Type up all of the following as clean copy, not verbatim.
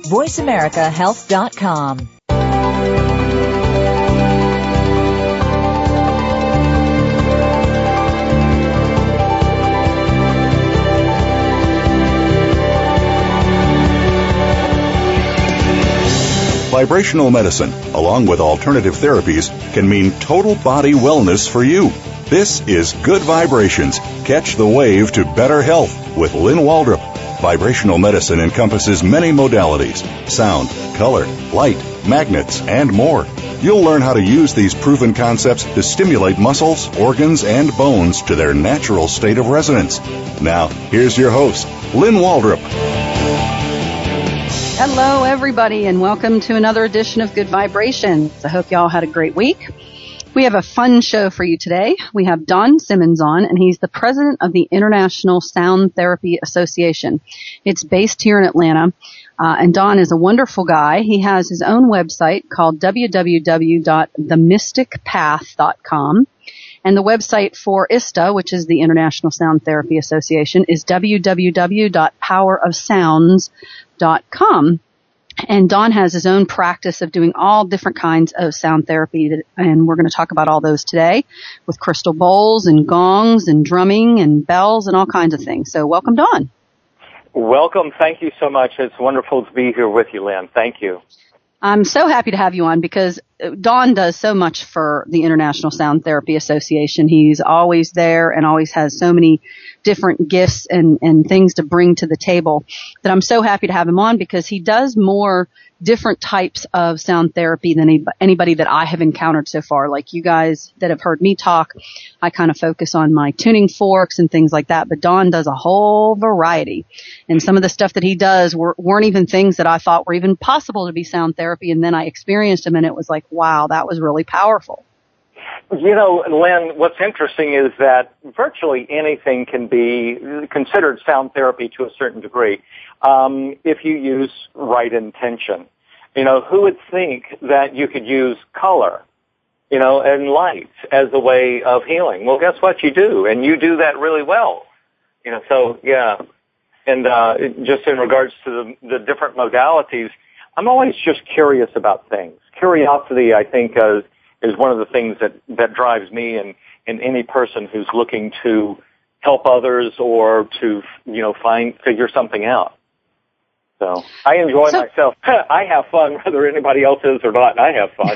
VoiceAmericaHealth.com. Vibrational medicine, along with alternative therapies, can mean total body wellness for you. This is Good Vibrations. Catch the wave to better health with Lynn Waldrop. Vibrational medicine encompasses many modalities: sound, color, light, magnets, and more. You'll learn how to use these proven concepts to stimulate muscles, organs, and bones to their natural state of resonance. Now, here's your host, Lynn Waldrop. Hello, everybody, and welcome to another edition of Good Vibrations. I hope y'all had a great week. We have a fun show for you today. We have Don Simmons on, and he's the president of the International Sound Therapy Association. It's based here in Atlanta, and Don is a wonderful guy. He has his own website called www.themysticpath.com, and the website for ISTA, which is the International Sound Therapy Association, is www.powerofsounds.com. And Don has his own practice of doing all different kinds of sound therapy, and we're going to talk about all those today with crystal bowls and gongs and drumming and bells and all kinds of things. So welcome, Don. Welcome. Thank you so much. It's wonderful to be here with you, Lynn. Thank you. I'm so happy to have you on because Don does so much for the International Sound Therapy Association. He's always there and always has so many different gifts and things to bring to the table that I'm so happy to have him on because he does more different types of sound therapy than anybody that I have encountered so far. Like you guys that have heard me talk, I kind of focus on my tuning forks and things like that, but Don does a whole variety. And some of the stuff that he does weren't even things that I thought were even possible to be sound therapy, and then I experienced them and it was like, wow, that was really powerful. You know, Lynn, what's interesting is that virtually anything can be considered sound therapy to a certain degree if you use right intention. You know, who would think that you could use color, you know, and light as a way of healing? Well, guess what? You do, and you do that really well. You know, so, yeah. And just in regards to the different modalities, I'm always just curious about things. Curiosity, I think, is one of the things that drives me and any person who's looking to help others or to, you know, figure something out. So I enjoy myself. I have fun whether anybody else is or not. I have fun.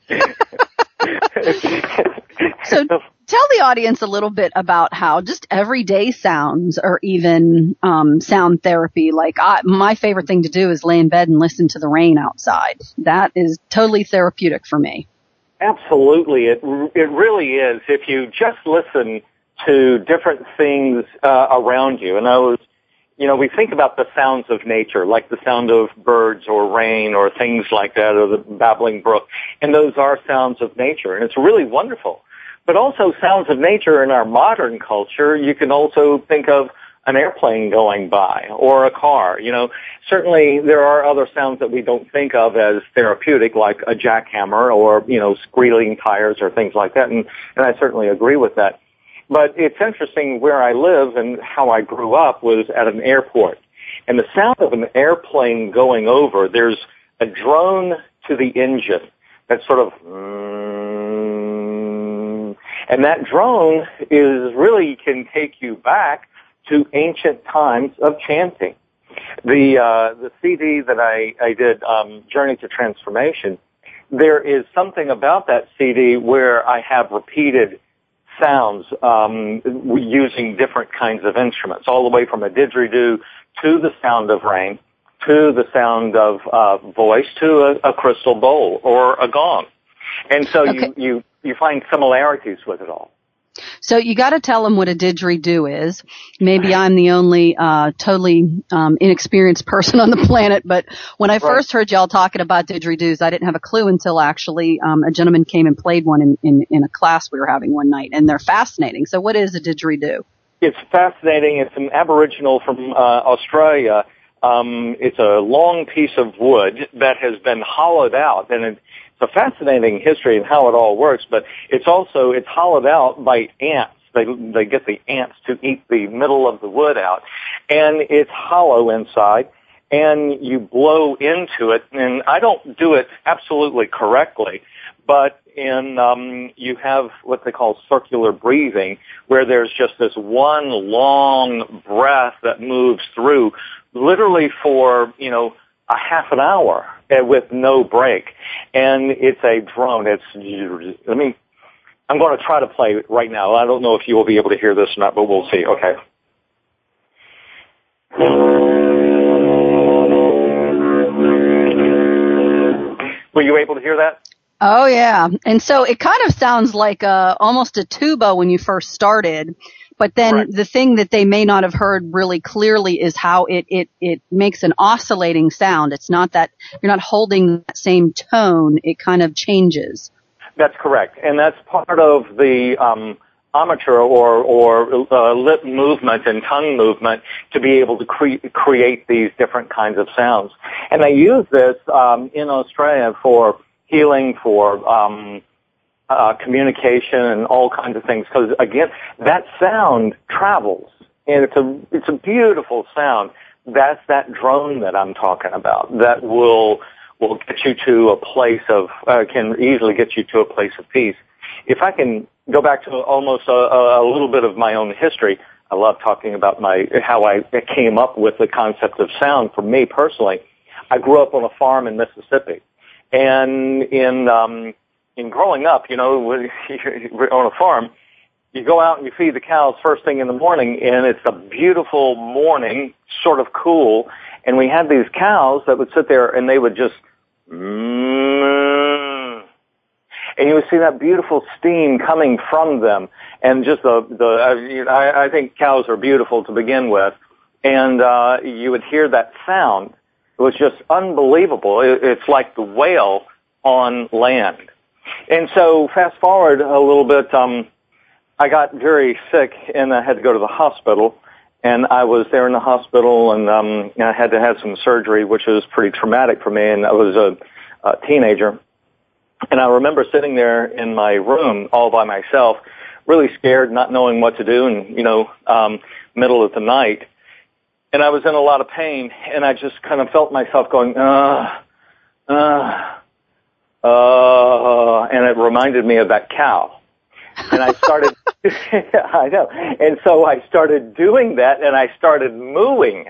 So tell the audience a little bit about how just everyday sounds or even sound therapy. Like my favorite thing to do is lay in bed and listen to the rain outside. That is totally therapeutic for me. Absolutely. It really is. If you just listen to different things around you, and we think about the sounds of nature, like the sound of birds or rain or things like that, or the babbling brook, and those are sounds of nature, and it's really wonderful. But also sounds of nature in our modern culture, you can also think of an airplane going by or a car. You know, certainly there are other sounds that we don't think of as therapeutic, like a jackhammer or, you know, squealing tires or things like that, and I certainly agree with that. But it's interesting, where I live and how I grew up was at an airport. And the sound of an airplane going over, there's a drone to the engine that sort of, and that drone can take you back to ancient times of chanting. The CD that I did, Journey to Transformation, there is something about that CD where I have repeated sounds using different kinds of instruments, all the way from a didgeridoo to the sound of rain, to the sound of voice, to a crystal bowl or a gong. And so okay. you find similarities with it all. So you got to tell them what a didgeridoo is. Maybe I'm the only totally inexperienced person on the planet, but when I first heard y'all talking about didgeridoos, I didn't have a clue until actually a gentleman came and played one in a class we were having one night, and they're fascinating. So what is a didgeridoo? It's fascinating. It's an Aboriginal from Australia. It's a long piece of wood that has been hollowed out, and it's a fascinating history and how it all works, but it's hollowed out by ants. They get the ants to eat the middle of the wood out, and it's hollow inside, and you blow into it, and I don't do it absolutely correctly, but you have what they call circular breathing, where there's just this one long breath that moves through, literally for, a half an hour with no break. And it's a drone. I'm going to try to play it right now. I don't know if you will be able to hear this or not, but we'll see. Okay. Were you able to hear that? Oh, yeah. And so it kind of sounds like almost a tuba when you first started. But then Correct. The thing that they may not have heard really clearly is how it makes an oscillating sound. It's not that you're not holding that same tone. It kind of changes. That's correct. And that's part of the armature or lip movement and tongue movement to be able to create these different kinds of sounds. And they use this in Australia for healing, for communication, and all kinds of things. Because again, that sound travels, and it's a beautiful sound. That's that drone that I'm talking about. That will get you to a place of can easily get you to a place of peace. If I can go back to almost a little bit of my own history, I love talking about how I came up with the concept of sound. For me personally, I grew up on a farm in Mississippi. And in growing up, on a farm, you go out and you feed the cows first thing in the morning, and it's a beautiful morning, sort of cool, and we had these cows that would sit there and they would just, and you would see that beautiful steam coming from them, and just I think cows are beautiful to begin with, and you would hear that sound. It was just unbelievable. It's like the whale on land. And so fast forward a little bit, I got very sick and I had to go to the hospital, and I was there in the hospital, and I had to have some surgery, which was pretty traumatic for me, and I was a teenager. And I remember sitting there in my room all by myself, really scared, not knowing what to do, and, middle of the night. And I was in a lot of pain, and I just kind of felt myself going, and it reminded me of that cow. And I started, I know, and so I started doing that, and I started mooing.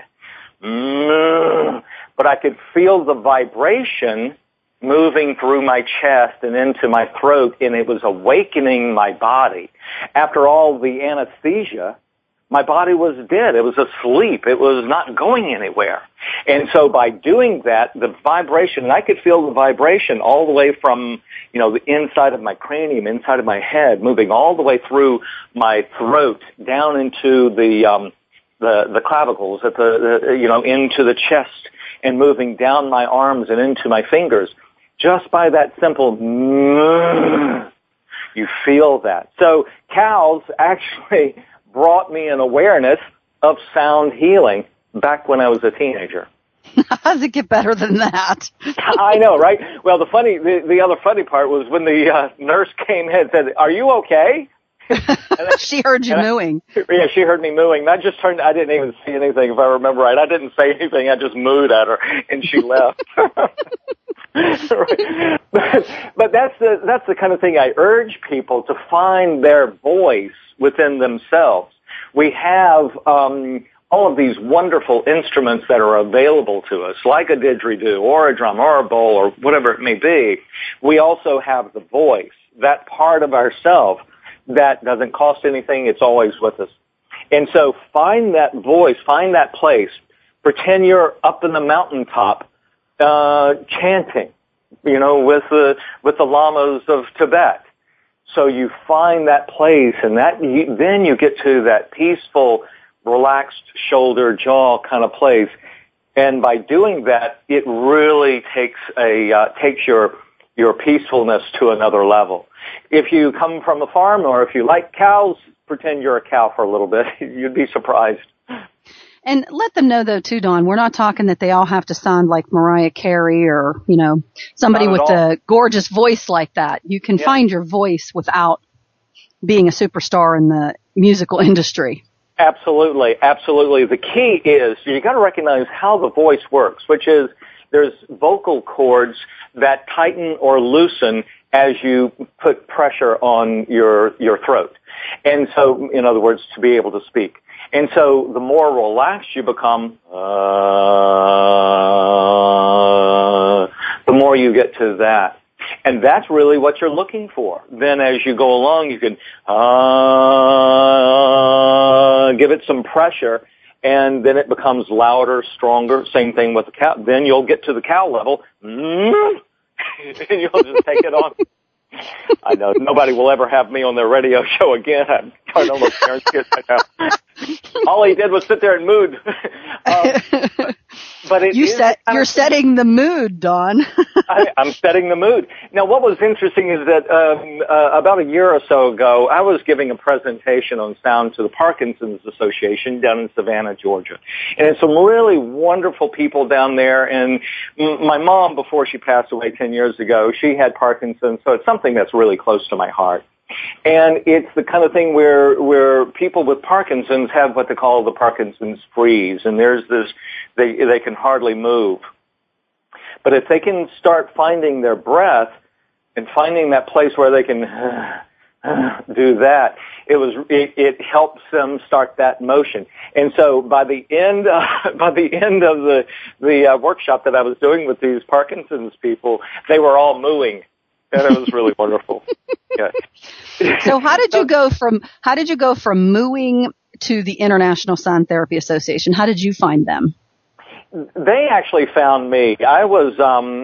But I could feel the vibration moving through my chest and into my throat, and it was awakening my body. After all the anesthesia, my body was dead. It was asleep. It was not going anywhere. And so by doing that, the vibration, and I could feel the vibration all the way from, the inside of my cranium, inside of my head, moving all the way through my throat, down into the clavicles, into the chest, and moving down my arms and into my fingers. Just by that simple, you feel that. So cows actually brought me an awareness of sound healing back when I was a teenager. How does it get better than that? I know, right? Well, the other funny part was when the nurse came in and said, "Are you okay?" She heard you mooing. Yeah, she heard me mooing. I didn't even see anything, if I remember right. I didn't say anything. I just mooed at her, and she left. Right. But that's the kind of thing I urge people to find their voice within themselves. We have all of these wonderful instruments that are available to us, like a didgeridoo or a drum or a bowl or whatever it may be. We also have the voice, that part of ourselves that doesn't cost anything. It's always with us. And so find that voice, find that place. Pretend you're up in the mountaintop chanting, with the lamas of Tibet. So you find that place, and then you get to that peaceful, relaxed shoulder, jaw kind of place. And by doing that, it really takes your peacefulness to another level. If you come from a farm, or if you like cows, pretend you're a cow for a little bit. You'd be surprised. And let them know, though, too, Don, we're not talking that they all have to sound like Mariah Carey or, somebody with a gorgeous voice like that. You can find your voice without being a superstar in the musical industry. Absolutely, absolutely. The key is you got to recognize how the voice works, which is there's vocal cords that tighten or loosen as you put pressure on your throat. And so, in other words, to be able to speak. And so the more relaxed you become, the more you get to that. And that's really what you're looking for. Then as you go along, you can give it some pressure, and then it becomes louder, stronger. Same thing with the cow. Then you'll get to the cow level, and you'll just take it on. I know nobody will ever have me on their radio show again. I'm trying to look parents' kids right now. All he did was sit there and mood. But you're setting the mood, Don. I'm setting the mood. Now, what was interesting is that about a year or so ago, I was giving a presentation on sound to the Parkinson's Association down in Savannah, Georgia. And it's some really wonderful people down there. And my mom, before she passed away 10 years ago, she had Parkinson's, so it's something that's really close to my heart. And it's the kind of thing where people with Parkinson's have what they call the Parkinson's freeze, and there's this, they can hardly move. But if they can start finding their breath and finding that place where they can do that, it helps them start that motion. And so by the end of the workshop that I was doing with these Parkinson's people, they were all mooing. And it was really wonderful. Yeah. So how did you go from mooing to the International Sound Therapy Association? How did you find them? They actually found me. I was,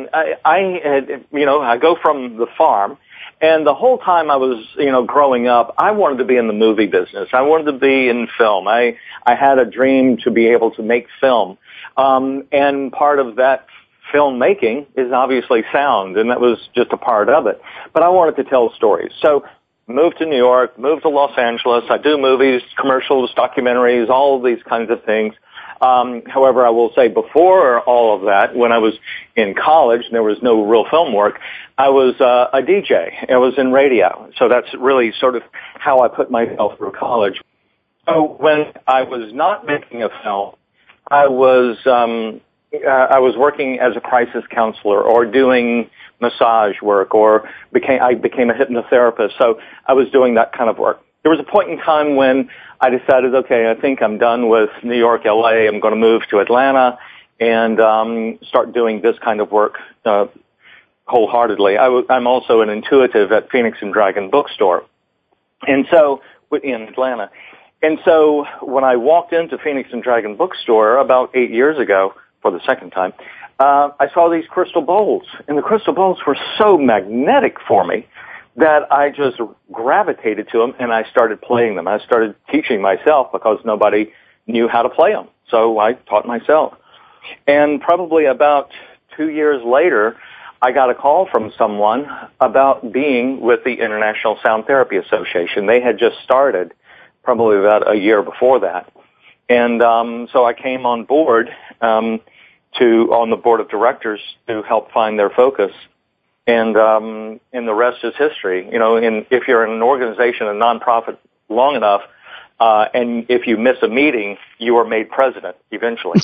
I go from the farm, and the whole time I was, growing up, I wanted to be in the movie business. I wanted to be in film. I had a dream to be able to make film. And part of that filmmaking is obviously sound, and that was just a part of it. But I wanted to tell stories. So moved to New York, moved to Los Angeles. I do movies, commercials, documentaries, all of these kinds of things. However, I will say before all of that, when I was in college and there was no real film work, I was a DJ. I was in radio. So that's really sort of how I put myself through college. So when I was not making a film, I was working as a crisis counselor or doing massage work, or I became a hypnotherapist. So I was doing that kind of work. There was a point in time when I decided, okay, I think I'm done with New York, LA. I'm going to move to Atlanta and start doing this kind of work wholeheartedly. I'm also an intuitive at Phoenix and Dragon Bookstore, and so in Atlanta. And so when I walked into Phoenix and Dragon Bookstore about 8 years ago, for the second time, I saw these crystal bowls, and the crystal bowls were so magnetic for me that I just gravitated to them, and I started playing them. I started teaching myself because nobody knew how to play them, so I taught myself. And probably about 2 years later, I got a call from someone about being with the International Sound Therapy Association. They had just started probably about a year before that. And so I came on board on the board of directors to help find their focus, and the rest is history. And if you're in an organization, a nonprofit, long enough, and if you miss a meeting, you are made president eventually.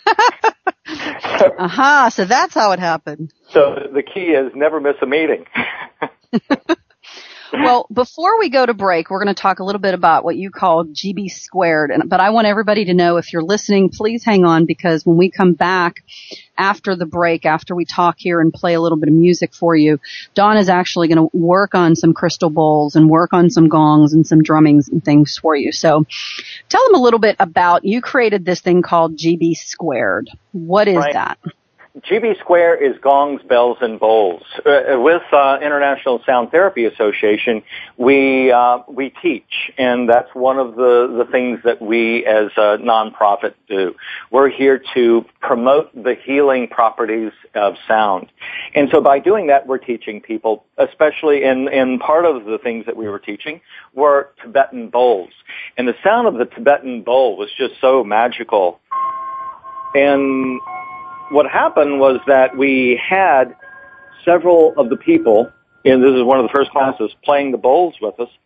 So that's how it happened. So the key is never miss a meeting. Well, before we go to break, we're going to talk a little bit about what you call GB squared. But I want everybody to know, if you're listening, please hang on, because when we come back after the break, after we talk here and play a little bit of music for you, Dawn is actually going to work on some crystal bowls and work on some gongs and some drummings and things for you. So tell them a little bit about, you created this thing called GB squared. What is that? GB Square is gongs, bells, and bowls. With International Sound Therapy Association, we teach, and that's one of the things that we as a nonprofit do. We're here to promote the healing properties of sound. And so by doing that, we're teaching people, especially in part of the things that we were teaching were Tibetan bowls. And the sound of the Tibetan bowl was just so magical. And what happened was that we had several of the people, and this is one of the first classes, playing the bowls with us,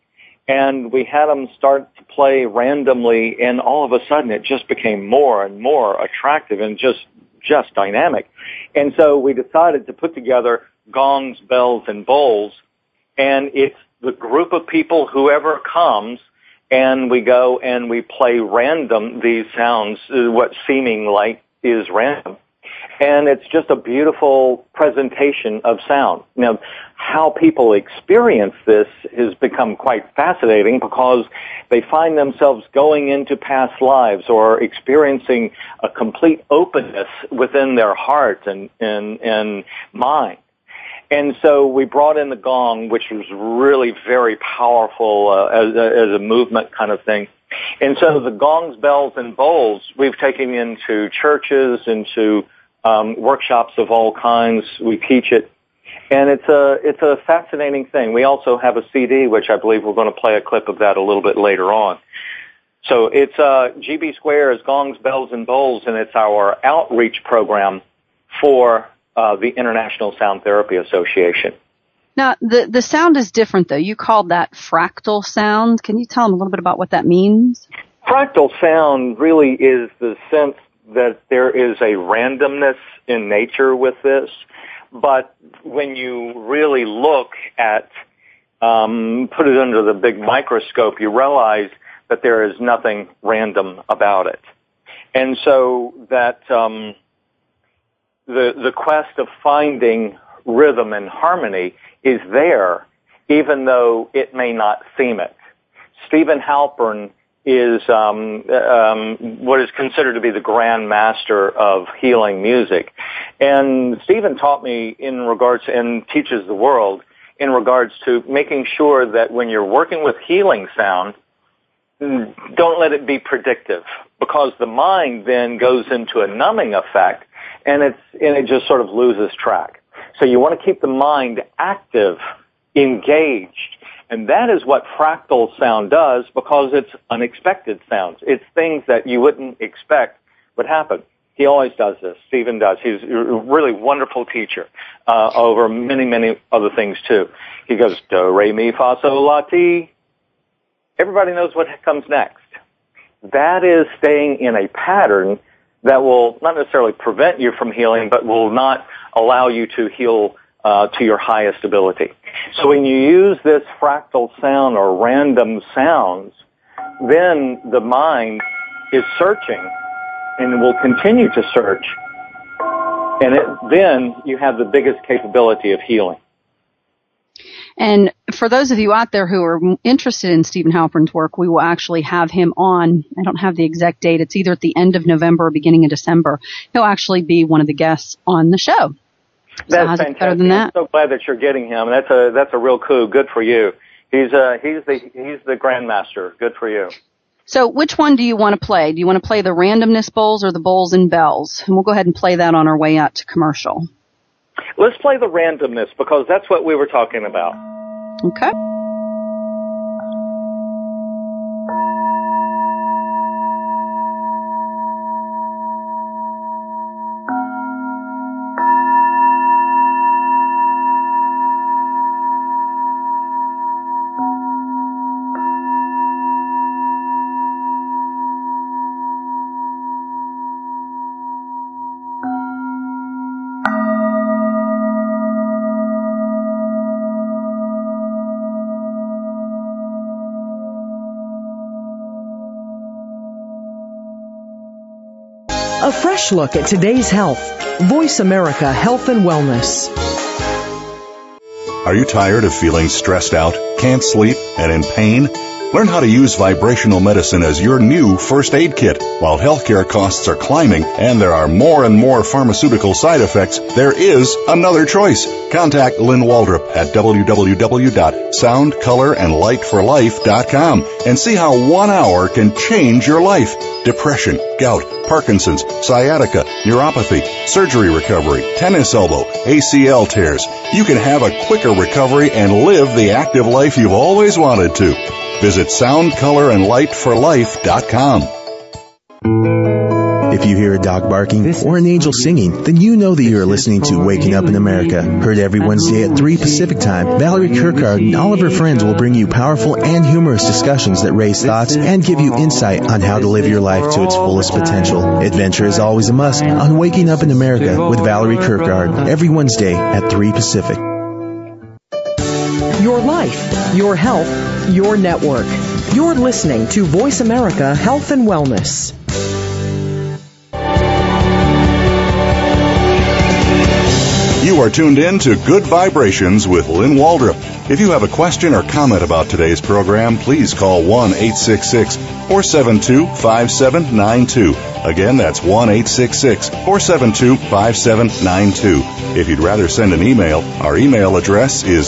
And we had them start to play randomly, and all of a sudden it just became more and more attractive and just dynamic. And so we decided to put together Gongs, Bells, and Bowls, and it's the group of people, whoever comes, and we go and we play random these sounds, what seeming like is random. And it's just a beautiful presentation of sound. Now, how people experience this has become quite fascinating because they find themselves going into past lives or experiencing a complete openness within their heart and mind. And so we brought in the gong, which was really very powerful as a movement kind of thing. And so the gongs, bells, and bowls we've taken into churches, into workshops of all kinds. We teach it, and it's a fascinating thing. We also have a CD, which I believe we're going to play a clip of that a little bit later on. So it's GB Square is Gongs, Bells, and Bowls, and it's our outreach program for the International Sound Therapy Association. Now, the sound is different, though. You called that fractal sound. Can you tell them a little bit about what that means? Fractal sound really is the sense that there is a randomness in nature with this, but when you really look at, put it under the big microscope, you realize that there is nothing random about it. And so that the quest of finding rhythm and harmony is there, even though it may not seem it. Stephen Halpern is what is considered to be the grand master of healing music. And Stephen taught me in regards, and teaches the world, in regards to making sure that when you're working with healing sound, don't let it be predictive, because the mind then goes into a numbing effect, and it just sort of loses track. So you want to keep the mind active, engaged, and that is what fractal sound does, because it's unexpected sounds. It's things that you wouldn't expect would happen. He always does this. Stephen does. He's a really wonderful teacher over many, many other things too. He goes, do, re, mi, fa, sol, la, ti. Everybody knows what comes next. That is staying in a pattern that will not necessarily prevent you from healing, but will not allow you to heal to your highest ability. So when you use this fractal sound or random sounds, then the mind is searching and will continue to search, and then you have the biggest capability of healing. And for those of you out there who are interested in Stephen Halpern's work, we will actually have him on. I don't have the exact date. It's either at the end of November or beginning of December. He'll actually be one of the guests on the show. That's fantastic. Better than that? I'm so glad that you're getting him. That's a real coup. Good for you. He's the grandmaster. Good for you. So which one do you want to play? Do you want to play the randomness bowls or the bowls and bells? And we'll go ahead and play that on our way out to commercial. Let's play the randomness, because that's what we were talking about. Okay. A fresh look at today's health. Voice America Health and Wellness. Are you tired of feeling stressed out, can't sleep, and in pain? Learn how to use vibrational medicine as your new first aid kit. While healthcare costs are climbing and there are more and more pharmaceutical side effects, there is another choice. Contact Lynn Waldrop at www.soundcolorandlightforlife.com and see how 1 hour can change your life. Depression, gout, Parkinson's, sciatica, neuropathy, surgery recovery, tennis elbow, ACL tears. You can have a quicker recovery and live the active life you've always wanted to. Visit soundcolorandlightforlife.com. If you hear a dog barking or an angel singing, then you know that you are listening to Waking Up in America. Heard every Wednesday at 3 Pacific Time, Valerie Kirkard and all of her friends will bring you powerful and humorous discussions that raise thoughts and give you insight on how to live your life to its fullest potential. Adventure is always a must on Waking Up in America with Valerie Kirkard, every Wednesday at 3 Pacific. Your life, your health, your network. You're listening to Voice America Health and Wellness. You are tuned in to Good Vibrations with Lynn Waldrop. If you have a question or comment about today's program, please call 1-866-472-5792. Again, that's 1-866-472-5792. If you'd rather send an email, our email address is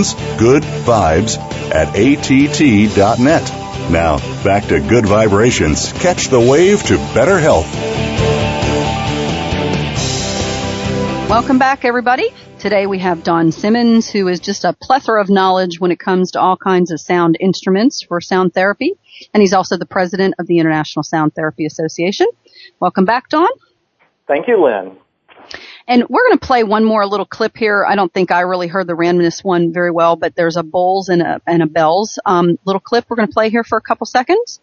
lynsgoodvibes@att.net. Now, back to Good Vibrations. Catch the wave to better health. Welcome back, everybody. Today we have Don Simmons, who is just a plethora of knowledge when it comes to all kinds of sound instruments for sound therapy. And he's also the president of the International Sound Therapy Association. Welcome back, Don. Thank you, Lynn. And we're going to play one more little clip here. I don't think I really heard the randomness one very well, but there's a bowls and a bells little clip we're going to play here for a couple seconds.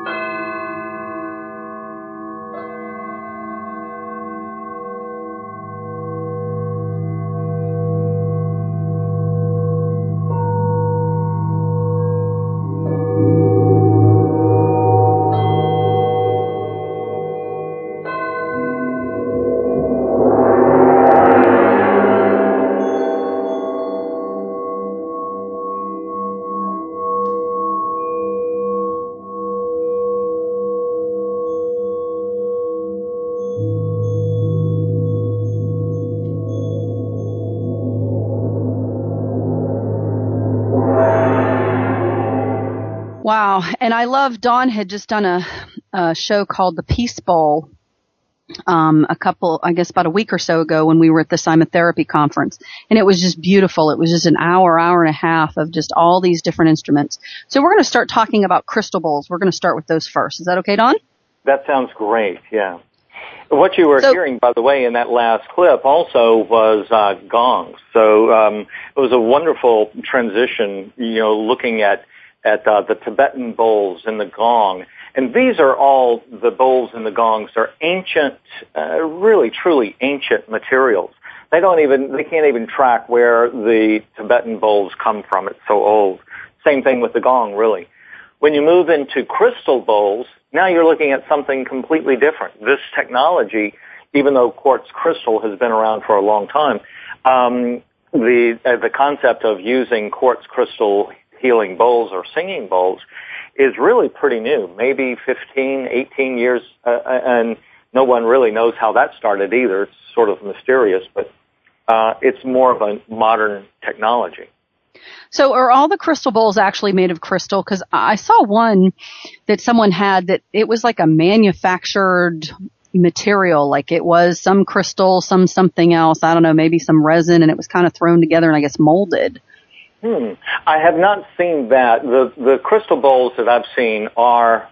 Wow. And I love, Dawn had just done a show called The Peace Bowl about a week or so ago when we were at the Simotherapy conference. And it was just beautiful. It was just an hour and a half of just all these different instruments. So we're going to start talking about crystal bowls. We're going to start with those first. Is that okay, Dawn? That sounds great, yeah. What you were hearing, by the way, in that last clip also was gongs. So it was a wonderful transition, looking at the Tibetan bowls and the gong. And these are all, the bowls and the gongs are ancient, really truly ancient materials. They can't even track where the Tibetan bowls come from. It's so old. Same thing with the gong, really. When you move into crystal bowls, now you're looking at something completely different. This technology, even though quartz crystal has been around for a long time, the concept of using quartz crystal healing bowls or singing bowls is really pretty new, maybe 15, 18 years, and no one really knows how that started either. It's sort of mysterious, but it's more of a modern technology. So are all the crystal bowls actually made of crystal? Because I saw one that someone had that it was like a manufactured material, like it was some crystal, something else, I don't know, maybe some resin, and it was kind of thrown together and I guess molded. I have not seen that. The crystal bowls that I've seen are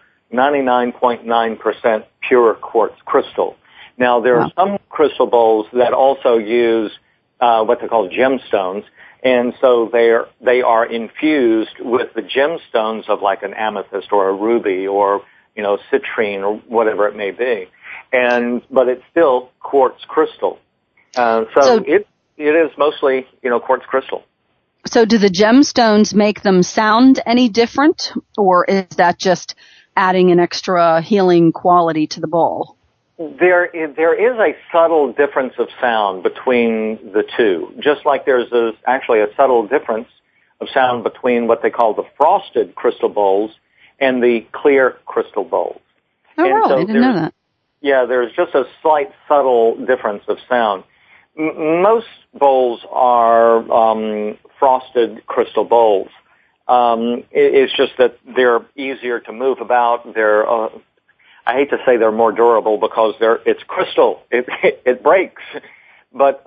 99.9% pure quartz crystal. Now, there are some crystal bowls that also use what they call gemstones, and so they are infused with the gemstones of like an amethyst or a ruby or, citrine or whatever it may be. But it's still quartz crystal. So it is mostly, quartz crystal. So do the gemstones make them sound any different, or is that just adding an extra healing quality to the bowl? There is a subtle difference of sound between the two, just like there's actually a subtle difference of sound between what they call the frosted crystal bowls and the clear crystal bowls. Oh, really? So I didn't know that. Yeah, there's just a slight subtle difference of sound. Most bowls are frosted crystal bowls. It's just that they're easier to move about. They're I hate to say they're more durable because it's crystal. It breaks, but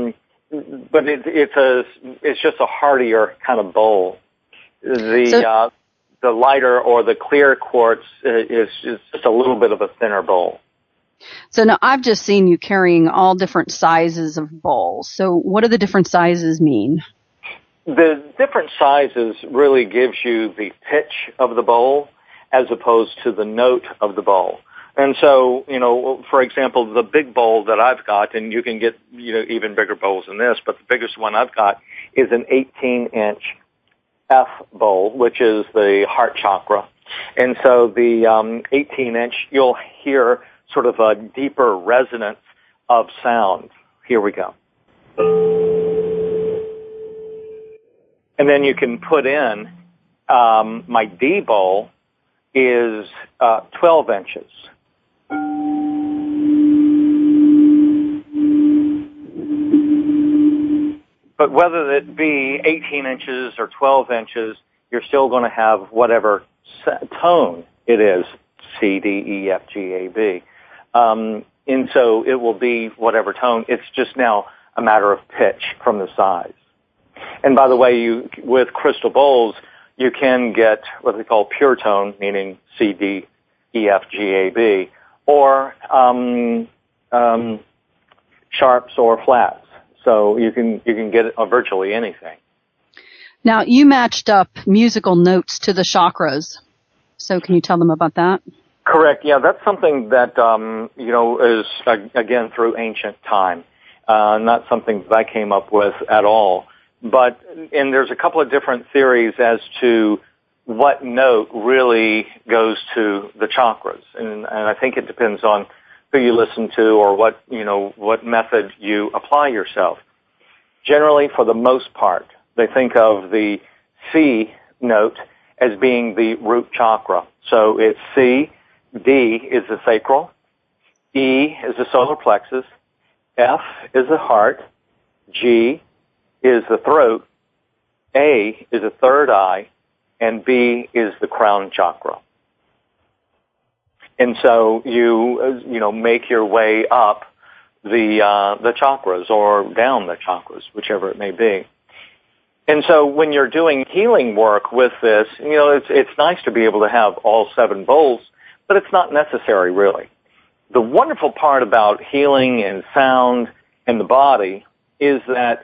it's just a hardier kind of bowl. The lighter or the clear quartz is just a little bit of a thinner bowl. So now I've just seen you carrying all different sizes of bowls. So what do the different sizes mean? The different sizes really gives you the pitch of the bowl as opposed to the note of the bowl. And so, for example, the big bowl that I've got, and you can get, even bigger bowls than this, but the biggest one I've got is an 18-inch F bowl, which is the heart chakra. And so the 18-inch, you'll hear sort of a deeper resonance of sound. Here we go. And then you can put in, my D bowl is 12 inches. But whether it be 18 inches or 12 inches, you're still going to have whatever tone it is, C, D, E, F, G, A, B. And so it will be whatever tone. It's just now a matter of pitch from the size. And by the way, with crystal bowls, you can get what they call pure tone, meaning C, D, E, F, G, A, B, or sharps or flats. So you can get virtually anything. Now, you matched up musical notes to the chakras. So can you tell them about that? Correct. Yeah, that's something that, is, again, through ancient time. Not something that I came up with at all. And there's a couple of different theories as to what note really goes to the chakras. And I think it depends on who you listen to or what method you apply yourself. Generally, for the most part, they think of the C note as being the root chakra. So it's C, D is the sacral, E is the solar plexus, F is the heart, G is the throat, A is the third eye, and B is the crown chakra. And so you make your way up the chakras or down the chakras, whichever it may be. And so when you're doing healing work with this, it's nice to be able to have all 7 bowls, but it's not necessary really. The wonderful part about healing and sound and the body is that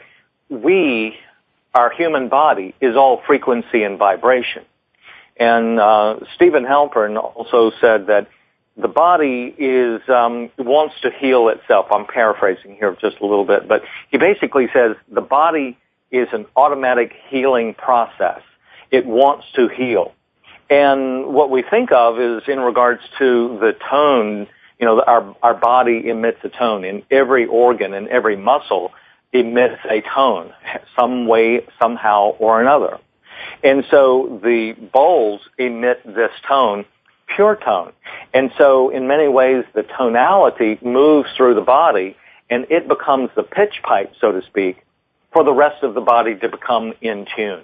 our human body is all frequency and vibration. And Stephen Halpern also said that the body wants to heal itself. I'm paraphrasing here just a little bit, but he basically says the body is an automatic healing process. It wants to heal. And what we think of is in regards to the tone, our body emits a tone. In every organ and every muscle emits a tone, some way, somehow, or another. And so the bowls emit this tone, pure tone. And so in many ways, the tonality moves through the body, and it becomes the pitch pipe, so to speak, for the rest of the body to become in tune.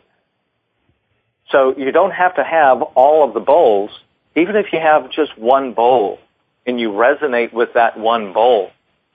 So you don't have to have all of the bowls. Even if you have just one bowl and you resonate with that one bowl,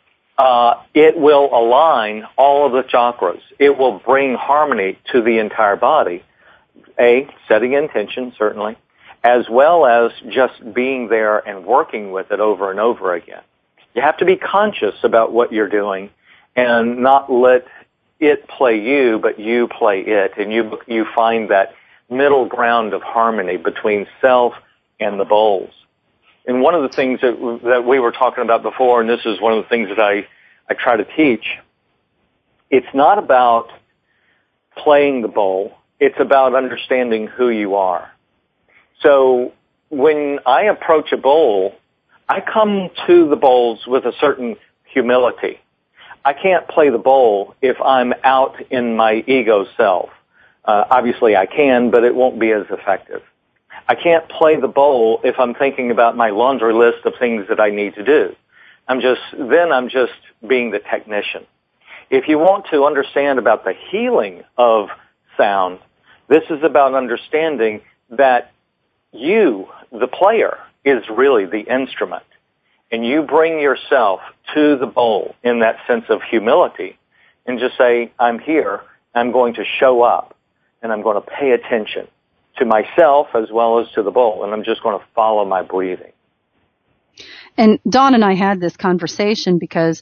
it will align all of the chakras. It will bring harmony to the entire body. Setting intention, certainly, as well as just being there and working with it over and over again. You have to be conscious about what you're doing and not let it play you, but you play it, and you find that middle ground of harmony between self and the bowls. And one of the things that we were talking about before, and this is one of the things that I try to teach, it's not about playing the bowl, it's about understanding who you are. So when I approach a bowl, I come to the bowls with a certain humility. I can't play the bowl if I'm out in my ego self. Obviously I can, but it won't be as effective. I can't play the bowl if I'm thinking about my laundry list of things that I need to do. I'm just being the technician. If you want to understand about the healing of sound, this is about understanding that you, the player, is really the instrument. And you bring yourself to the bowl in that sense of humility and just say, I'm here, I'm going to show up, and I'm going to pay attention to myself as well as to the bowl, and I'm just going to follow my breathing. And Dawn and I had this conversation because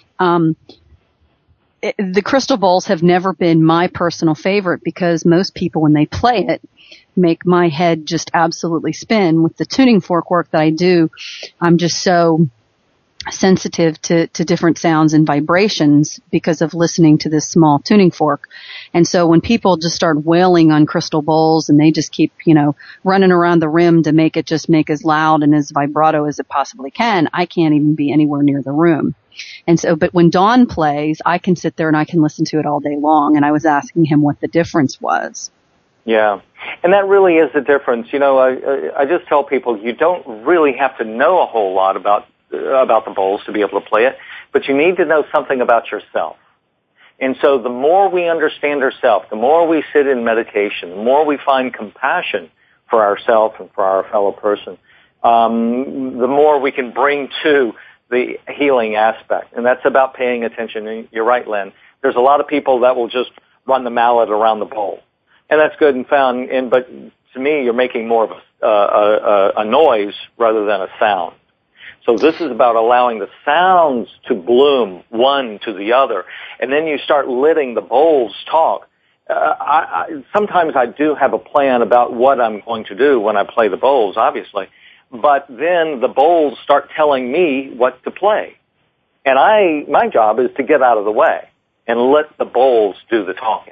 the crystal bowls have never been my personal favorite because most people, when they play it, make my head just absolutely spin. With the tuning fork work that I do, I'm just so sensitive to different sounds and vibrations because of listening to this small tuning fork. And so when people just start wailing on crystal bowls and they just keep, running around the rim to make it just make as loud and as vibrato as it possibly can, I can't even be anywhere near the room. And so, but when Dawn plays, I can sit there and I can listen to it all day long. And I was asking him what the difference was. Yeah. And that really is the difference. I just tell people you don't really have to know a whole lot about the bowls to be able to play it, but you need to know something about yourself. And so the more we understand ourselves, the more we sit in meditation, the more we find compassion for ourselves and for our fellow person, the more we can bring to the healing aspect. And that's about paying attention. And you're right, Lynn. There's a lot of people that will just run the mallet around the bowl. And that's good and fun, but to me, you're making more of a noise rather than a sound. So this is about allowing the sounds to bloom one to the other, and then you start letting the bowls talk. Sometimes I do have a plan about what I'm going to do when I play the bowls, obviously, but then the bowls start telling me what to play. And my job is to get out of the way and let the bowls do the talking.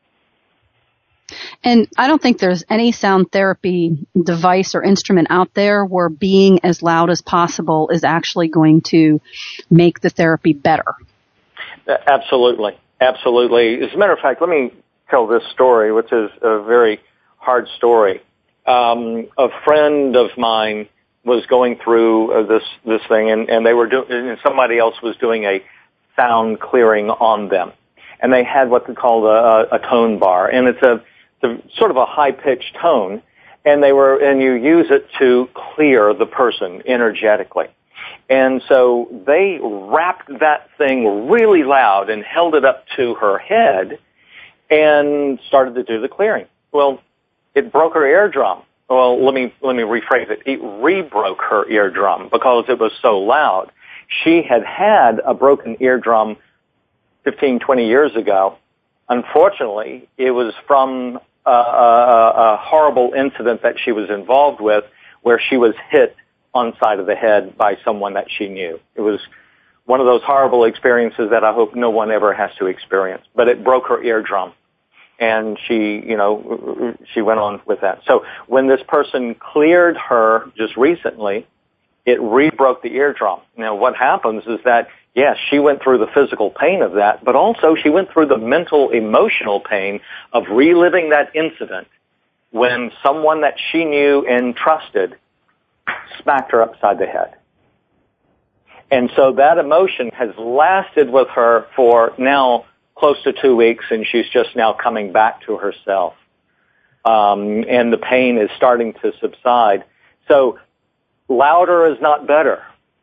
And I don't think there's any sound therapy device or instrument out there where being as loud as possible is actually going to make the therapy better. Absolutely. Absolutely. As a matter of fact, let me tell this story, which is a very hard story. A friend of mine was going through this thing, and they were and somebody else was doing a sound clearing on them. And they had what they called a tone bar, and it's a sort of a high-pitched tone, and you use it to clear the person energetically. And so they wrapped that thing really loud and held it up to her head and started to do the clearing. Well, it broke her eardrum. Well, let me rephrase it. It re-broke her eardrum because it was so loud. She had a broken eardrum 15, 20 years ago. Unfortunately, it was from a horrible incident that she was involved with where she was hit on the side of the head by someone that she knew. It was one of those horrible experiences that I hope no one ever has to experience. But it broke her eardrum, and she went on with that. So when this person cleared her just recently, it re-broke the eardrum. Now, what happens is that, yes, she went through the physical pain of that, but also she went through the mental, emotional pain of reliving that incident when someone that she knew and trusted smacked her upside the head. And so that emotion has lasted with her for now close to 2 weeks, and she's just now coming back to herself. And the pain is starting to subside. So louder is not better.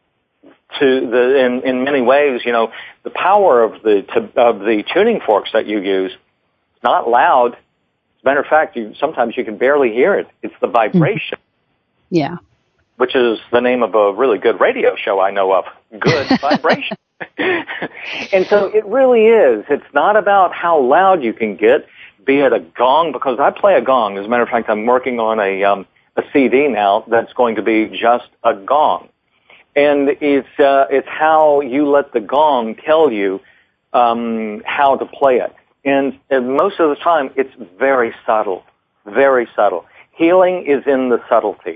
In many ways, the power of the tuning forks that you use, it's not loud. As a matter of fact, sometimes you can barely hear it. It's the vibration. Yeah. Which is the name of a really good radio show I know of. Good vibration. And so it really is. It's not about how loud you can get, be it a gong, because I play a gong. As a matter of fact, I'm working on a CD now that's going to be just a gong. And it's how you let the gong tell you how to play it. And most of the time, it's very subtle, very subtle. Healing is in the subtlety.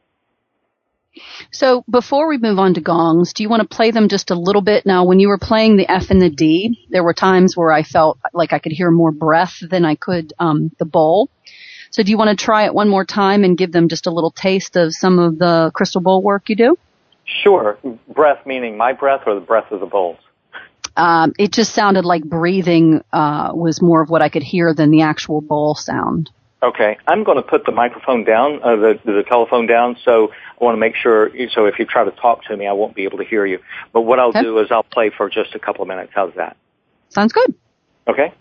So before we move on to gongs, do you want to play them just a little bit? Now, when you were playing the F and the D, there were times where I felt like I could hear more breath than I could the bowl. So do you want to try it one more time and give them just a little taste of some of the crystal bowl work you do? Sure. Breath meaning my breath or the breath of the bowls? It just sounded like breathing was more of what I could hear than the actual bowl sound. Okay. I'm going to put the microphone down, the telephone down, so I want to make sure, so if you try to talk to me, I won't be able to hear you. But what I'll do is I'll play for just a couple of minutes. How's that? Sounds good. Okay.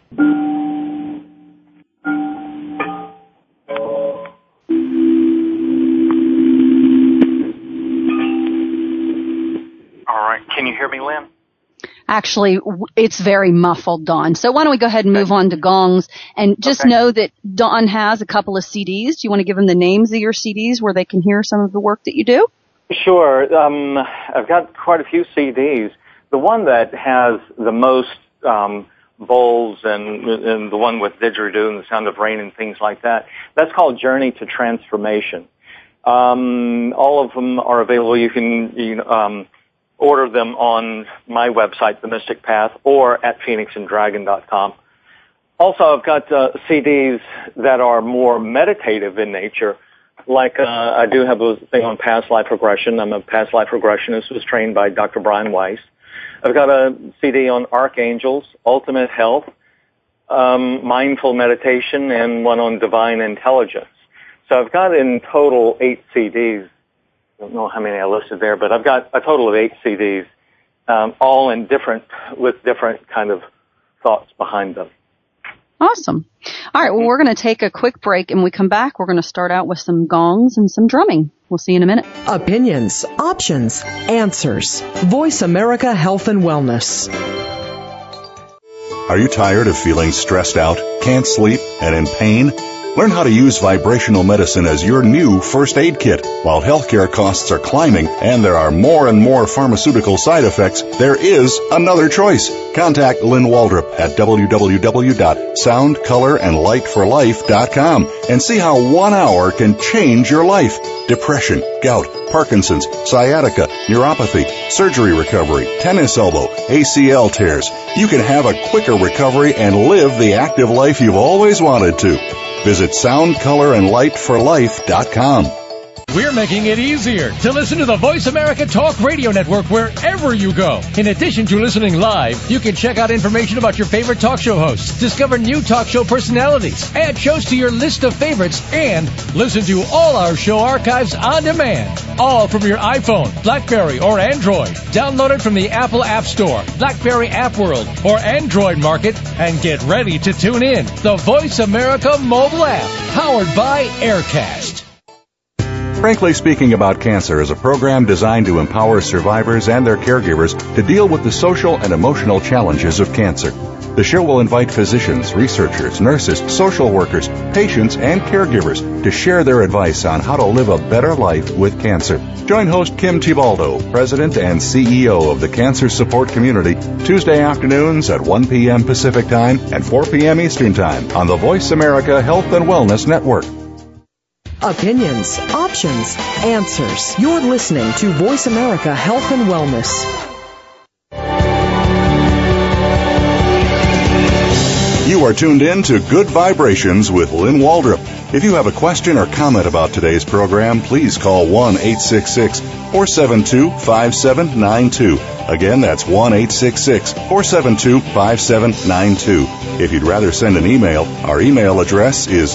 hear me, Lynn? Actually, it's very muffled, Don. So why don't we go ahead and move on to gongs, and just know that Don has a couple of CDs. Do you want to give them the names of your CDs where they can hear some of the work that you do? Sure. I've got quite a few CDs. The one that has the most bowls and the one with didgeridoo and the sound of rain and things like that, that's called Journey to Transformation. All of them are available. You can order them on my website, The Mystic Path, or at phoenixanddragon.com. Also, I've got CDs that are more meditative in nature. Like I do have a thing on past life regression. I'm a past life regressionist, was trained by Dr. Brian Weiss. I've got a CD on archangels, ultimate health, mindful meditation, and one on divine intelligence. So I've got in total 8 CDs. I don't know how many I listed there, but I've got a total of 8 CDs, all with different kind of thoughts behind them. Awesome. All right, well, we're going to take a quick break, and when we come back, we're going to start out with some gongs and some drumming. We'll see you in a minute. Opinions, options, answers. Voice America Health and Wellness. Are you tired of feeling stressed out, can't sleep, and in pain? Learn how to use vibrational medicine as your new first aid kit. While healthcare costs are climbing and there are more and more pharmaceutical side effects, there is another choice. Contact Lynn Waldrop at www.soundcolorandlightforlife.com and see how 1 hour can change your life. Depression, gout, Parkinson's, sciatica, neuropathy, surgery recovery, tennis elbow, ACL tears. You can have a quicker recovery and live the active life you've always wanted to. Visit soundcolorandlightforlife.com. We're making it easier to listen to the Voice America Talk Radio Network wherever you go. In addition to listening live, you can check out information about your favorite talk show hosts, discover new talk show personalities, add shows to your list of favorites, and listen to all our show archives on demand. All from your iPhone, BlackBerry, or Android. Download it from the Apple App Store, BlackBerry App World, or Android Market, and get ready to tune in. The Voice America mobile app, powered by Aircast. Frankly Speaking About Cancer is a program designed to empower survivors and their caregivers to deal with the social and emotional challenges of cancer. The show will invite physicians, researchers, nurses, social workers, patients, and caregivers to share their advice on how to live a better life with cancer. Join host Kim Tibaldo, President and CEO of the Cancer Support Community, Tuesday afternoons at 1 p.m. Pacific Time and 4 p.m. Eastern Time on the Voice America Health and Wellness Network. Opinions, options, answers. You're listening to Voice America Health and Wellness. You are tuned in to Good Vibrations with Lynn Waldrop. If you have a question or comment about today's program, please call 1-866-472-5792. Again, that's 1-866-472-5792. If you'd rather send an email, our email address is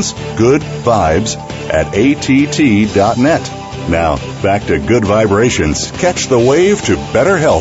lynsgoodvibes@att.net. Now, back to Good Vibrations. Catch the wave to better health.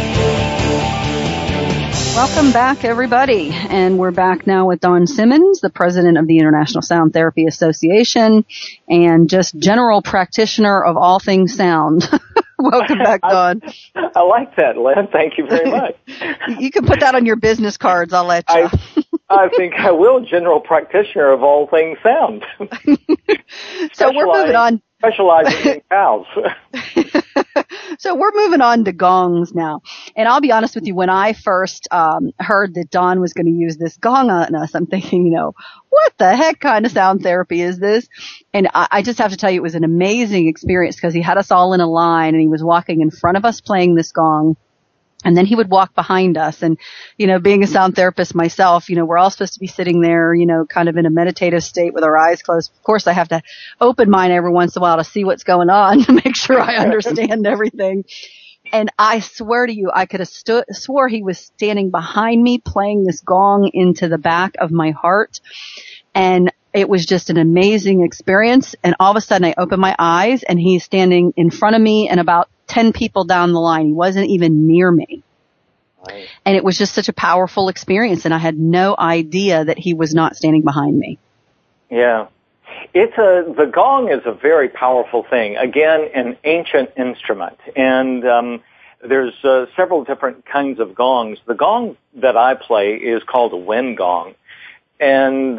Welcome back, everybody. And we're back now with Don Simmons, the president of the International Sound Therapy Association and just general practitioner of all things sound. Welcome back, Don. I like that, Lynn. Thank you very much. You can put that on your business cards. I'll let you. I think I will, general practitioner of all things sound. So we're moving on. Specializing in cows. So we're moving on to gongs now. And I'll be honest with you, when I first heard that Don was going to use this gong on us, I'm thinking, what the heck kind of sound therapy is this? And I just have to tell you, it was an amazing experience because he had us all in a line and he was walking in front of us playing this gong. And then he would walk behind us. And, being a sound therapist myself, we're all supposed to be sitting there, kind of in a meditative state with our eyes closed. Of course, I have to open mine every once in a while to see what's going on to make sure I understand everything. And I swear to you, I could have swore he was standing behind me playing this gong into the back of my heart. And it was just an amazing experience. And all of a sudden I opened my eyes and he's standing in front of me and about 10 people down the line. He wasn't even near me. Right. And it was just such a powerful experience. And I had no idea that he was not standing behind me. Yeah. The gong is a very powerful thing. Again, an ancient instrument. And, there's several different kinds of gongs. The gong that I play is called a wind gong. And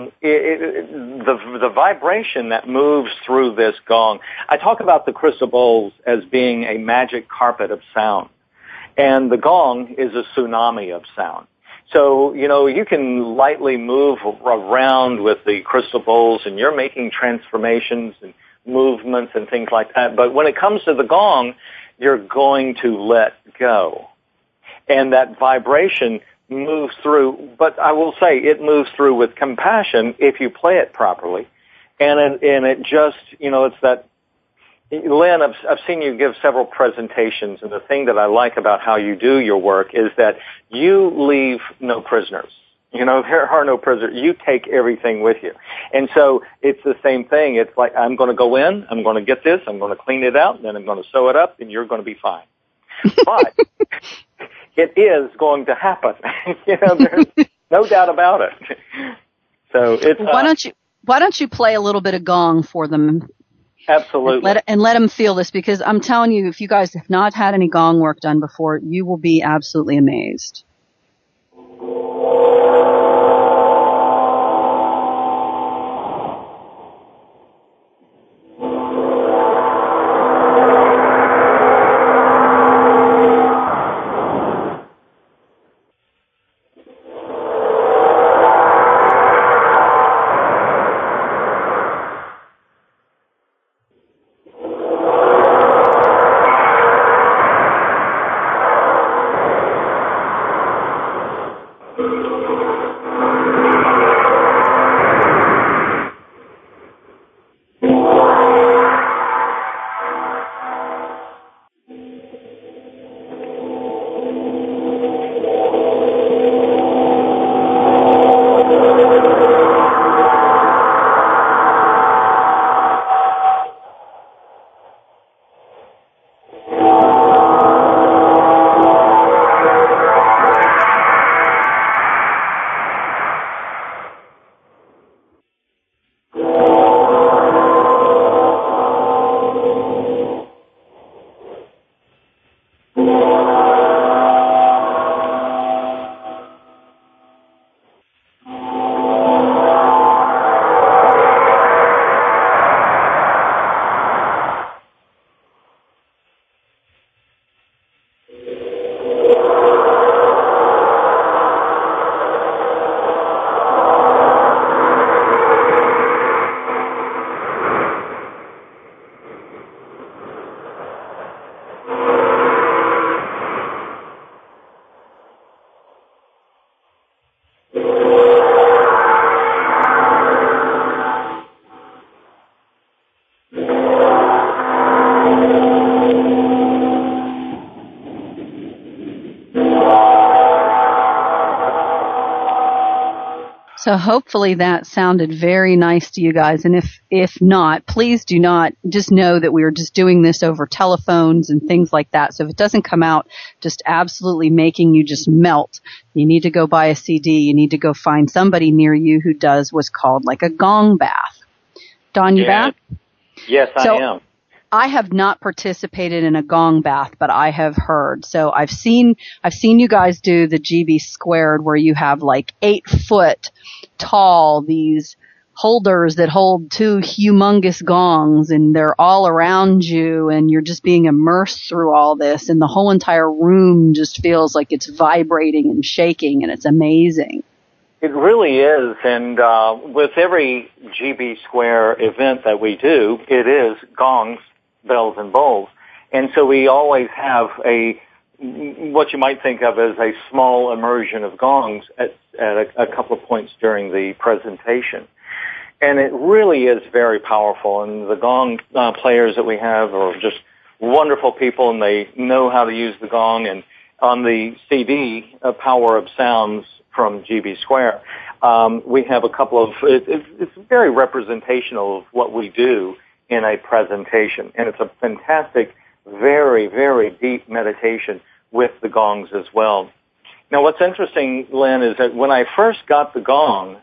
the vibration that moves through this gong, I talk about the crystal bowls as being a magic carpet of sound. And the gong is a tsunami of sound. So, you can lightly move around with the crystal bowls, and you're making transformations and movements and things like that. But when it comes to the gong, you're going to let go. And that vibration moves through, but I will say it moves through with compassion if you play it properly. And it just, it's that, Lynn, I've seen you give several presentations, and the thing that I like about how you do your work is that you leave no prisoners. There are no prisoners. You take everything with you. And so it's the same thing. It's like, I'm going to go in, I'm going to get this, I'm going to clean it out, then I'm going to sew it up, and you're going to be fine. But it is going to happen. There's no doubt about it. So it's why don't you play a little bit of gong for them? Absolutely. And let them feel this, because I'm telling you, if you guys have not had any gong work done before, you will be absolutely amazed. So hopefully that sounded very nice to you guys. And if not, please do not just know that we are just doing this over telephones and things like that. So if it doesn't come out just absolutely making you just melt, you need to go buy a CD. You need to go find somebody near you who does what's called like a gong bath. Don, you back? Yes, I am. I have not participated in a gong bath, but I have heard. So I've seen you guys do the GB squared, where you have like 8 foot tall, these holders that hold 2 humongous gongs, and they're all around you, and you're just being immersed through all this, and the whole entire room just feels like it's vibrating and shaking, and it's amazing. It really is, and with every GB Square event that we do, it is gongs, bells, and bowls. And so we always have what you might think of as a small immersion of gongs at a couple of points during the presentation. And it really is very powerful, and the gong players that we have are just wonderful people, and they know how to use the gong. And on the CD, Power of Sounds from GB Square, we have a couple of, it's very representational of what we do in a presentation. And it's a fantastic, very, very deep meditation with the gongs as well. Now, what's interesting, Lynn, is that when I first got the gong,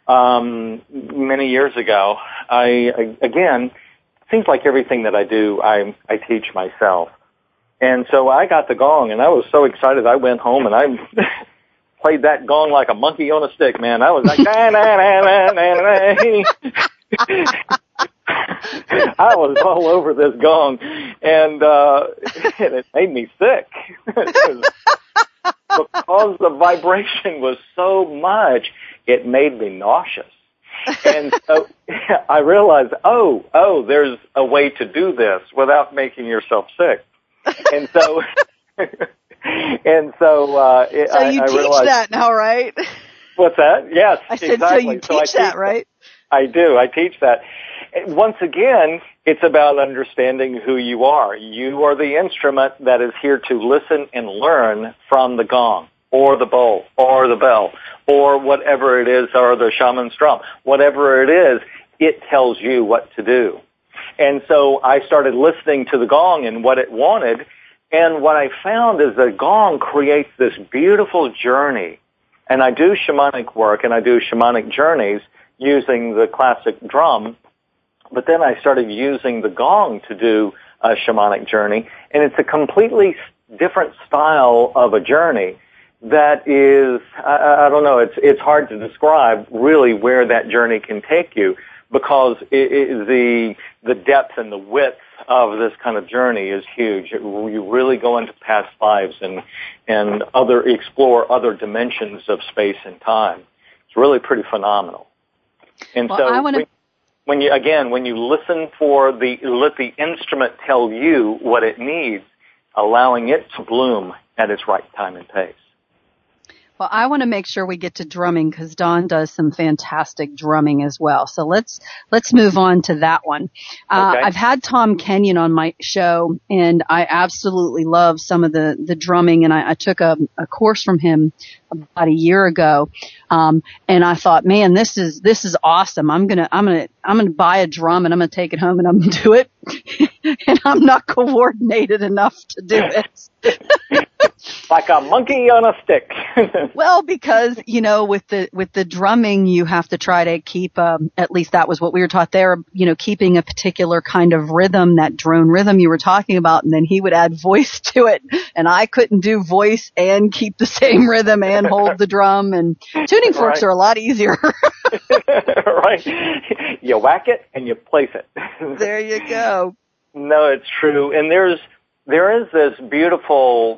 many years ago, I again, seems like everything that I do, I teach myself. And so I got the gong, and I was so excited. I went home and I played that gong like a monkey on a stick, man. I was like, na, na, na, na, na, na. I was all over this gong, and it made me sick. Because the vibration was so much, it made me nauseous. And so I realized, there's a way to do this without making yourself sick. And so, so you teach that now, right? What's that? Yes, I said, exactly. so you teach that, right? I do. I teach that. Once again, it's about understanding who you are. You are the instrument that is here to listen and learn from the gong, or the bowl, or the bell, or whatever it is, or the shaman's drum. Whatever it is, it tells you what to do. And so I started listening to the gong and what it wanted, and what I found is the gong creates this beautiful journey. And I do shamanic work, and I do shamanic journeys using the classic drum, but then I started using the gong to do a shamanic journey, and it's a completely different style of a journey that is, I don't know, it's hard to describe really where that journey can take you, because the depth and the width of this kind of journey is huge. You really go into past lives and explore other dimensions of space and time. It's really pretty phenomenal. And well, so when you listen let the instrument tell you what it needs, allowing it to bloom at its right time and pace. Well, I want to make sure we get to drumming because Don does some fantastic drumming as well. So let's move on to that one. Okay. I've had Tom Kenyon on my show, and I absolutely love some of the drumming. And I took a course from him about a year ago, and I thought, man, this is awesome. I'm gonna buy a drum and I'm gonna take it home and I'm gonna do it. And I'm not coordinated enough to do it. Like a monkey on a stick. Well, because, with the drumming, you have to try to keep, at least that was what we were taught there, keeping a particular kind of rhythm, that drone rhythm you were talking about, and then he would add voice to it. And I couldn't do voice and keep the same rhythm and hold the drum, and tuning forks are a lot easier. Right. You whack it and you place it. There you go. No, it's true. And there is this beautiful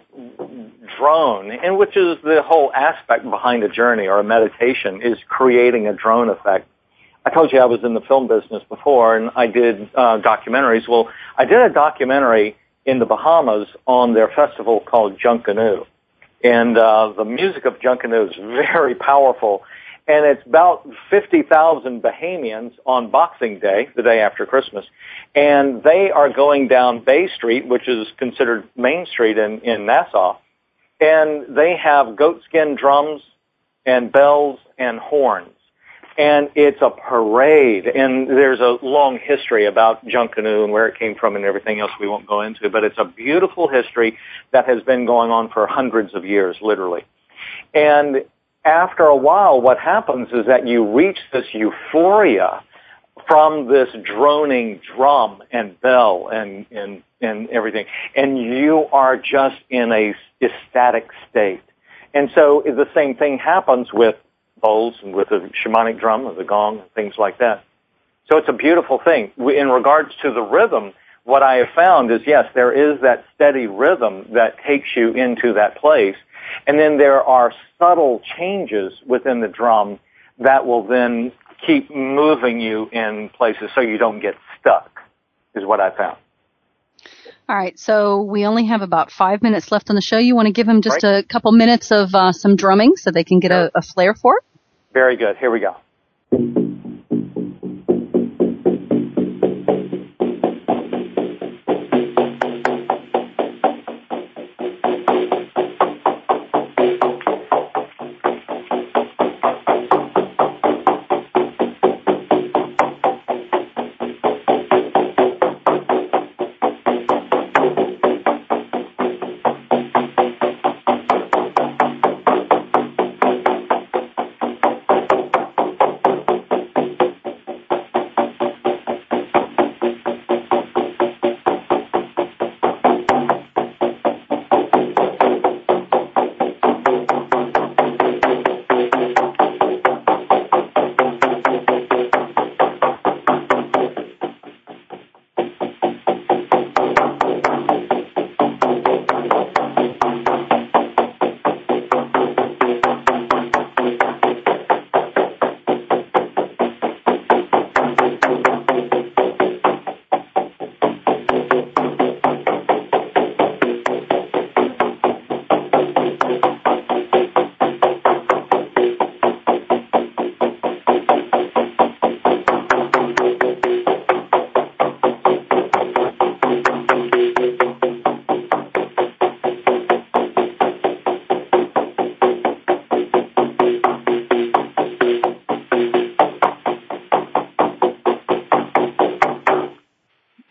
drone, and which is the whole aspect behind a journey or a meditation, is creating a drone effect. I told you I was in the film business before, and I did documentaries. Well, I did a documentary in the Bahamas on their festival called Junkanoo. And the music of Junkanoo is very powerful. And it's about 50,000 Bahamians on Boxing Day, the day after Christmas, and they are going down Bay Street, which is considered Main Street in Nassau, and they have goatskin drums and bells and horns. And it's a parade, and there's a long history about Junkanoo and where it came from and everything else we won't go into, but it's a beautiful history that has been going on for hundreds of years, literally. And after a while, what happens is that you reach this euphoria from this droning drum and bell and everything, and you are just in a ecstatic state. And so the same thing happens with bowls and with the shamanic drum or the gong and things like that. So it's a beautiful thing. In regards to the rhythm, what I have found is, yes, there is that steady rhythm that takes you into that place. And then there are subtle changes within the drum that will then keep moving you in places so you don't get stuck, is what I found. All right, so we only have about 5 minutes left on the show. You want to give them just a couple minutes of some drumming so they can get a flair for it? Very good. Here we go.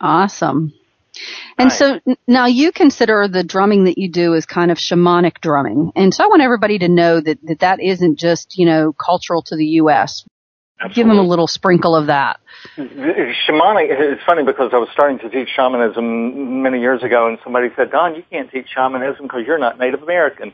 Awesome. And so now you consider the drumming that you do as kind of shamanic drumming. And so I want everybody to know that isn't just, cultural to the U.S. Absolutely. Give them a little sprinkle of that. Shamanic, it's funny because I was starting to teach shamanism many years ago, and somebody said, Don, you can't teach shamanism because you're not Native American.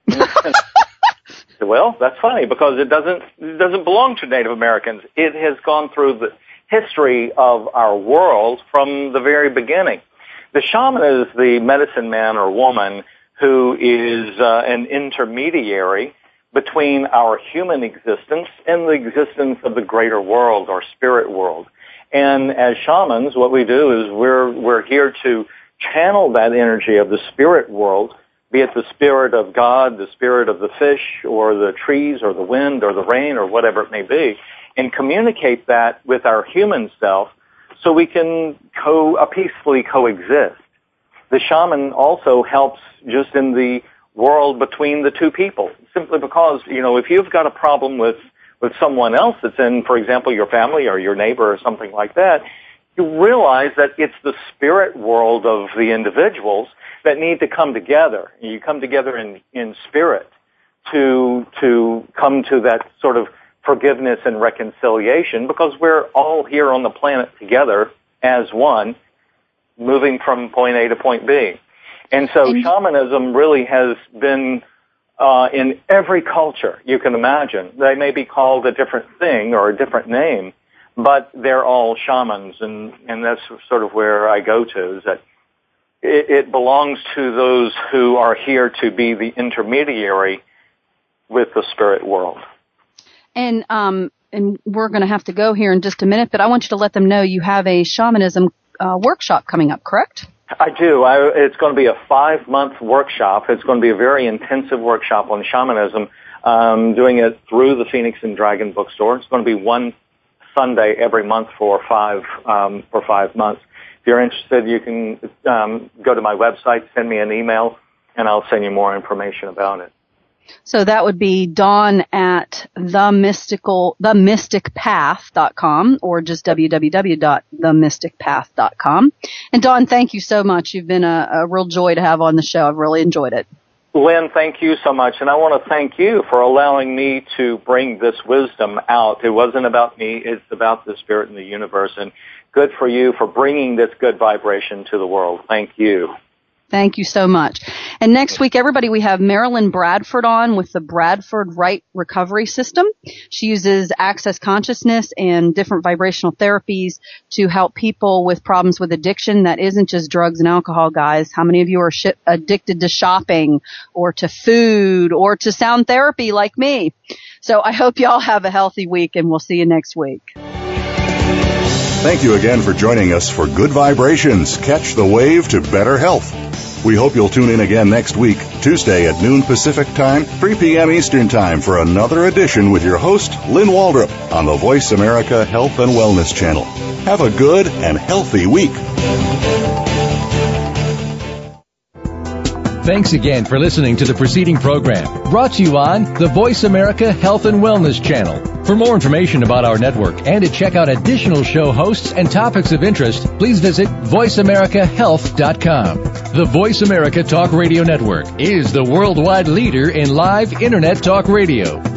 Well, that's funny because it doesn't belong to Native Americans. It has gone through the history of our world from the very beginning. The shaman is the medicine man or woman who is an intermediary between our human existence and the existence of the greater world or spirit world. And as shamans, what we do is we're here to channel that energy of the spirit world, be it the spirit of God, the spirit of the fish, or the trees, or the wind, or the rain, or whatever it may be, and communicate that with our human self so we can peacefully coexist. The shaman also helps just in the world between the two people, simply because, if you've got a problem with someone else that's in, for example, your family or your neighbor or something like that, you realize that it's the spirit world of the individuals that need to come together. You come together in spirit to come to that sort of forgiveness and reconciliation, because we're all here on the planet together as one, moving from point A to point B. And so shamanism really has been in every culture you can imagine. They may be called a different thing or a different name, but they're all shamans, and that's sort of where I go to, is that it belongs to those who are here to be the intermediary with the spirit world. And we're going to have to go here in just a minute, but I want you to let them know you have a shamanism workshop coming up, correct? I do. It's going to be a 5-month workshop. It's going to be a very intensive workshop on shamanism. Doing it through the Phoenix and Dragon bookstore. It's going to be one Sunday every month for 5 months. If you're interested, you can go to my website, send me an email, and I'll send you more information about it. So that would be Don at themysticpath.com or just www.themysticpath.com. And Don, thank you so much. You've been a real joy to have on the show. I've really enjoyed it. Lynn, thank you so much. And I want to thank you for allowing me to bring this wisdom out. It wasn't about me. It's about the spirit in the universe. And good for you for bringing this good vibration to the world. Thank you. Thank you so much. And next week, everybody, we have Marilyn Bradford on with the Bradford Wright Recovery System. She uses access consciousness and different vibrational therapies to help people with problems with addiction. That isn't just drugs and alcohol, guys. How many of you are addicted to shopping or to food or to sound therapy like me? So I hope y'all have a healthy week, and we'll see you next week. Thank you again for joining us for Good Vibrations. Catch the wave to better health. We hope you'll tune in again next week, Tuesday at noon Pacific Time, 3 p.m. Eastern Time, for another edition with your host, Lynn Waldrop, on the Voice America Health and Wellness Channel. Have a good and healthy week. Thanks again for listening to the preceding program, brought to you on the Voice America Health and Wellness Channel. For more information about our network and to check out additional show hosts and topics of interest, please visit voiceamericahealth.com. The Voice America Talk Radio Network is the worldwide leader in live Internet talk radio.